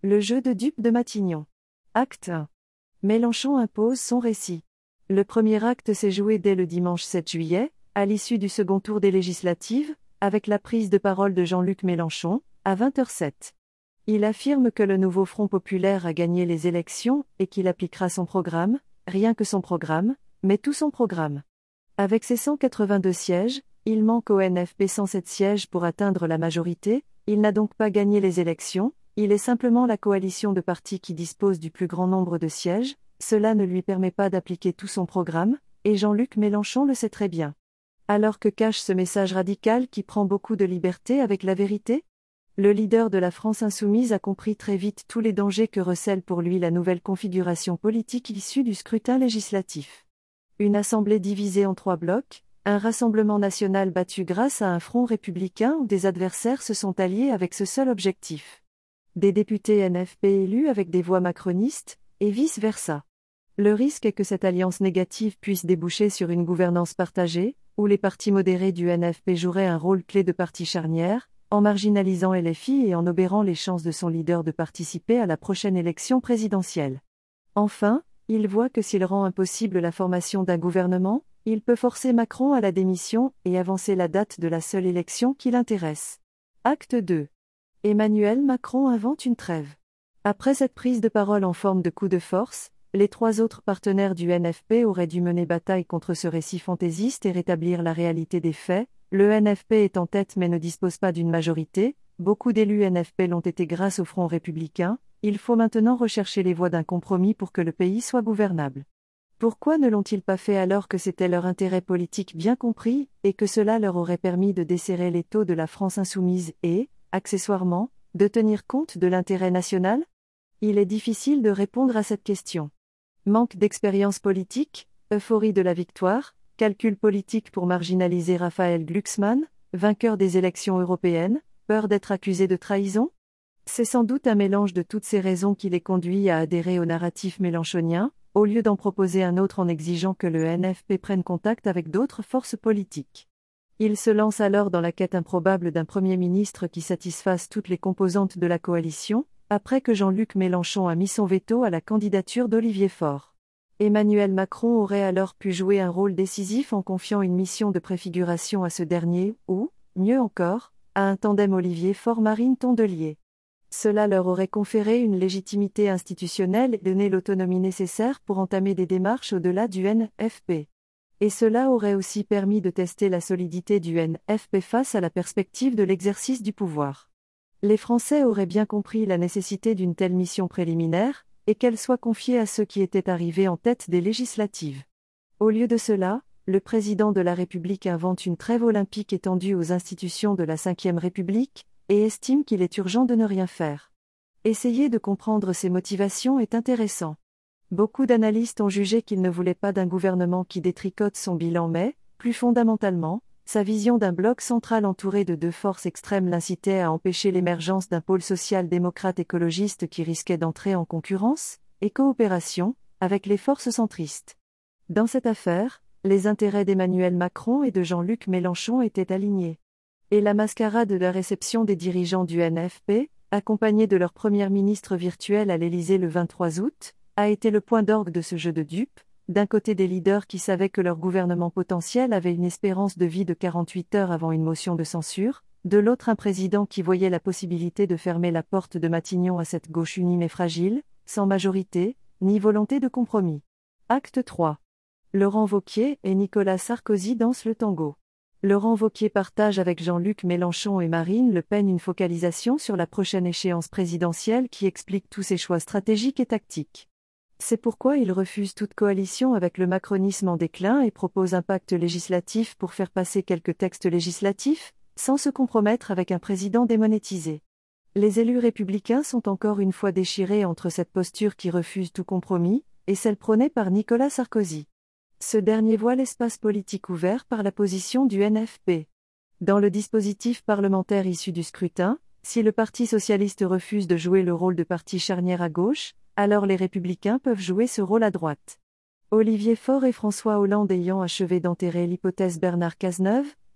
Le jeu de dupes de Matignon. Acte 1. Mélenchon impose son récit. Le premier acte s'est joué dès le dimanche 7 juillet, à l'issue du second tour des législatives, avec la prise de parole de Jean-Luc Mélenchon, à 20h07. Il affirme que le nouveau Front populaire a gagné les élections et qu'il appliquera son programme, rien que son programme, mais tout son programme. Avec ses 182 sièges, il manque au NFP 107 sièges pour atteindre la majorité, il n'a donc pas gagné les élections, il est simplement la coalition de partis qui dispose du plus grand nombre de sièges, cela ne lui permet pas d'appliquer tout son programme, et Jean-Luc Mélenchon le sait très bien. Alors que cache ce message radical qui prend beaucoup de liberté avec la vérité ? Le leader de la France insoumise a compris très vite tous les dangers que recèle pour lui la nouvelle configuration politique issue du scrutin législatif. Une assemblée divisée en 3 blocs, un rassemblement national battu grâce à un front républicain où des adversaires se sont alliés avec ce seul objectif. Des députés NFP élus avec des voix macronistes, et vice-versa. Le risque est que cette alliance négative puisse déboucher sur une gouvernance partagée, où les partis modérés du NFP joueraient un rôle clé de parti charnière, en marginalisant LFI et en obérant les chances de son leader de participer à la prochaine élection présidentielle. Enfin, il voit que s'il rend impossible la formation d'un gouvernement, il peut forcer Macron à la démission et avancer la date de la seule élection qui l'intéresse. Acte 2. Emmanuel Macron invente une trêve. Après cette prise de parole en forme de coup de force, les 3 autres partenaires du NFP auraient dû mener bataille contre ce récit fantaisiste et rétablir la réalité des faits. Le NFP est en tête mais ne dispose pas d'une majorité, beaucoup d'élus NFP l'ont été grâce au Front républicain, il faut maintenant rechercher les voies d'un compromis pour que le pays soit gouvernable. Pourquoi ne l'ont-ils pas fait alors que c'était leur intérêt politique bien compris, et que cela leur aurait permis de desserrer l'étau de la France insoumise et, accessoirement, de tenir compte de l'intérêt national ? Il est difficile de répondre à cette question. Manque d'expérience politique, euphorie de la victoire, calcul politique pour marginaliser Raphaël Glucksmann, vainqueur des élections européennes, peur d'être accusé de trahison ? C'est sans doute un mélange de toutes ces raisons qui les conduit à adhérer au narratif mélenchonien, au lieu d'en proposer un autre en exigeant que le NFP prenne contact avec d'autres forces politiques. Il se lance alors dans la quête improbable d'un Premier ministre qui satisfasse toutes les composantes de la coalition, après que Jean-Luc Mélenchon a mis son veto à la candidature d'Olivier Faure. Emmanuel Macron aurait alors pu jouer un rôle décisif en confiant une mission de préfiguration à ce dernier, ou, mieux encore, à un tandem Olivier Faure-Marine Tondelier. Cela leur aurait conféré une légitimité institutionnelle et donné l'autonomie nécessaire pour entamer des démarches au-delà du NFP. Et cela aurait aussi permis de tester la solidité du NFP face à la perspective de l'exercice du pouvoir. Les Français auraient bien compris la nécessité d'une telle mission préliminaire, et qu'elle soit confiée à ceux qui étaient arrivés en tête des législatives. Au lieu de cela, le président de la République invente une trêve olympique étendue aux institutions de la Ve République, et estime qu'il est urgent de ne rien faire. Essayer de comprendre ses motivations est intéressant. Beaucoup d'analystes ont jugé qu'il ne voulait pas d'un gouvernement qui détricote son bilan mais, plus fondamentalement, sa vision d'un bloc central entouré de 2 forces extrêmes l'incitait à empêcher l'émergence d'un pôle social-démocrate écologiste qui risquait d'entrer en concurrence, et coopération, avec les forces centristes. Dans cette affaire, les intérêts d'Emmanuel Macron et de Jean-Luc Mélenchon étaient alignés. Et la mascarade de la réception des dirigeants du NFP, accompagnés de leur première ministre virtuelle à l'Élysée le 23 août, a été le point d'orgue de ce jeu de dupes, d'un côté des leaders qui savaient que leur gouvernement potentiel avait une espérance de vie de 48 heures avant une motion de censure, de l'autre un président qui voyait la possibilité de fermer la porte de Matignon à cette gauche unie mais fragile, sans majorité, ni volonté de compromis. Acte 3. Laurent Wauquiez et Nicolas Sarkozy dansent le tango. Laurent Wauquiez partage avec Jean-Luc Mélenchon et Marine Le Pen une focalisation sur la prochaine échéance présidentielle qui explique tous ses choix stratégiques et tactiques. C'est pourquoi il refuse toute coalition avec le macronisme en déclin et propose un pacte législatif pour faire passer quelques textes législatifs, sans se compromettre avec un président démonétisé. Les élus républicains sont encore une fois déchirés entre cette posture qui refuse tout compromis, et celle prônée par Nicolas Sarkozy. Ce dernier voit l'espace politique ouvert par la position du NFP. Dans le dispositif parlementaire issu du scrutin, si le Parti socialiste refuse de jouer le rôle de parti charnière à gauche, alors les Républicains peuvent jouer ce rôle à droite. Olivier Faure et François Hollande ayant achevé d'enterrer l'hypothèse Bernard Cazeneuve,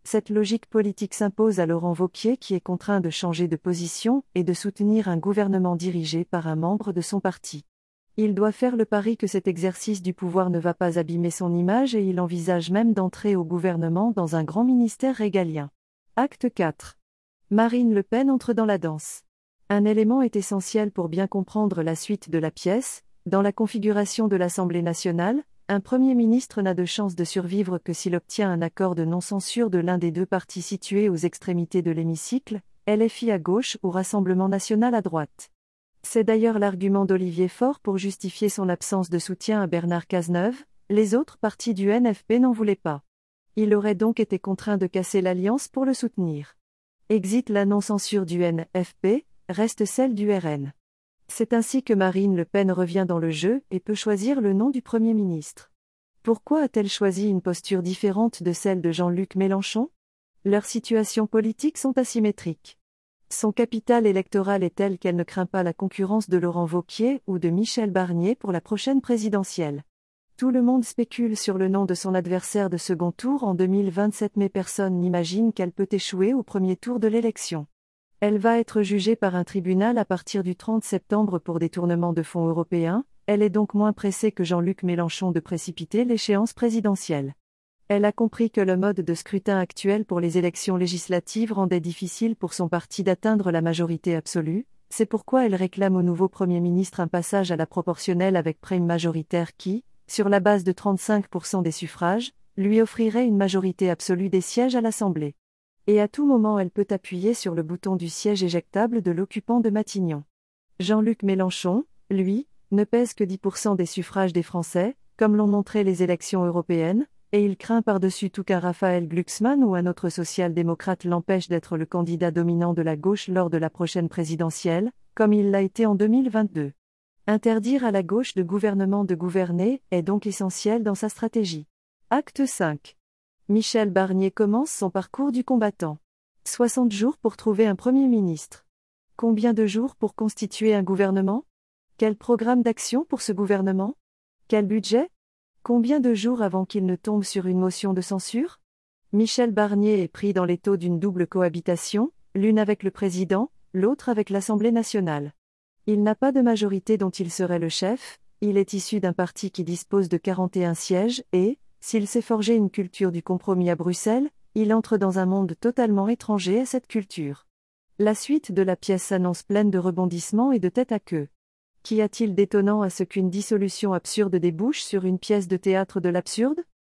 Cette logique politique s'impose à Laurent Wauquiez qui est contraint de changer de position et de soutenir un gouvernement dirigé par un membre de son parti. Il doit faire le pari que cet exercice du pouvoir ne va pas abîmer son image et il envisage même d'entrer au gouvernement dans un grand ministère régalien. Acte 4. Marine Le Pen entre dans la danse. Un élément est essentiel pour bien comprendre la suite de la pièce. Dans la configuration de l'Assemblée nationale, un Premier ministre n'a de chance de survivre que s'il obtient un accord de non-censure de l'un des deux partis situés aux extrémités de l'hémicycle, LFI à gauche ou Rassemblement national à droite. C'est d'ailleurs l'argument d'Olivier Faure pour justifier son absence de soutien à Bernard Cazeneuve, les autres partis du NFP n'en voulaient pas. Il aurait donc été contraint de casser l'alliance pour le soutenir. Exit la non-censure du NFP, reste celle du RN. C'est ainsi que Marine Le Pen revient dans le jeu et peut choisir le nom du Premier ministre. Pourquoi a-t-elle choisi une posture différente de celle de Jean-Luc Mélenchon ? Leurs situations politiques sont asymétriques. Son capital électoral est tel qu'elle ne craint pas la concurrence de Laurent Wauquiez ou de Michel Barnier pour la prochaine présidentielle. Tout le monde spécule sur le nom de son adversaire de second tour en 2027 mais personne n'imagine qu'elle peut échouer au premier tour de l'élection. Elle va être jugée par un tribunal à partir du 30 septembre pour détournement de fonds européens, elle est donc moins pressée que Jean-Luc Mélenchon de précipiter l'échéance présidentielle. Elle a compris que le mode de scrutin actuel pour les élections législatives rendait difficile pour son parti d'atteindre la majorité absolue, c'est pourquoi elle réclame au nouveau Premier ministre un passage à la proportionnelle avec prime majoritaire qui, sur la base de 35% des suffrages, lui offrirait une majorité absolue des sièges à l'Assemblée. Et à tout moment elle peut appuyer sur le bouton du siège éjectable de l'occupant de Matignon. Jean-Luc Mélenchon, lui, ne pèse que 10% des suffrages des Français, comme l'ont montré les élections européennes, et il craint par-dessus tout qu'un Raphaël Glucksmann ou un autre social-démocrate l'empêche d'être le candidat dominant de la gauche lors de la prochaine présidentielle, comme il l'a été en 2022. Interdire à la gauche de gouvernement de gouverner est donc essentiel dans sa stratégie. Acte 5. Michel Barnier commence son parcours du combattant. 60 jours pour trouver un Premier ministre. Combien de jours pour constituer un gouvernement ? Quel programme d'action pour ce gouvernement ? Quel budget ? Combien de jours avant qu'il ne tombe sur une motion de censure ? Michel Barnier est pris dans l'étau d'une double cohabitation, l'une avec le président, l'autre avec l'Assemblée nationale. Il n'a pas de majorité dont il serait le chef, il est issu d'un parti qui dispose de 41 sièges et, s'il s'est forgé une culture du compromis à Bruxelles, il entre dans un monde totalement étranger à cette culture. La suite de la pièce s'annonce pleine de rebondissements et de tête à queue. Qu'y a-t-il d'étonnant à ce qu'une dissolution absurde débouche sur une pièce de théâtre de l'absurde ?